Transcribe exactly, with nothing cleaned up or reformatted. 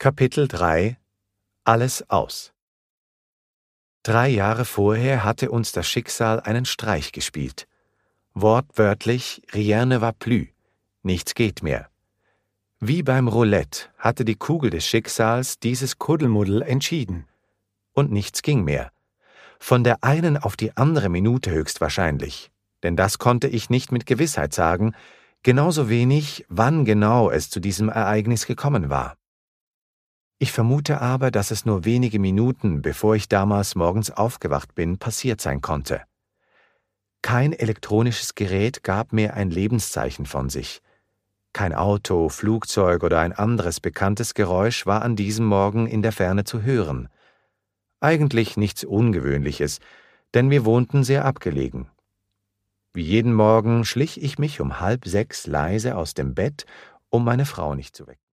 Kapitel drei Alles aus. Drei Jahre vorher hatte uns das Schicksal einen Streich gespielt. Wortwörtlich rien ne va plus, nichts geht mehr. Wie beim Roulette hatte die Kugel des Schicksals dieses Kuddelmuddel entschieden. Und nichts ging mehr. Von der einen auf die andere Minute höchstwahrscheinlich, denn das konnte ich nicht mit Gewissheit sagen, genauso wenig, wann genau es zu diesem Ereignis gekommen war. Ich vermute aber, dass es nur wenige Minuten, bevor ich damals morgens aufgewacht bin, passiert sein konnte. Kein elektronisches Gerät gab mir ein Lebenszeichen von sich. Kein Auto, Flugzeug oder ein anderes bekanntes Geräusch war an diesem Morgen in der Ferne zu hören. Eigentlich nichts Ungewöhnliches, denn wir wohnten sehr abgelegen. Wie jeden Morgen schlich ich mich um halb sechs leise aus dem Bett, um meine Frau nicht zu wecken.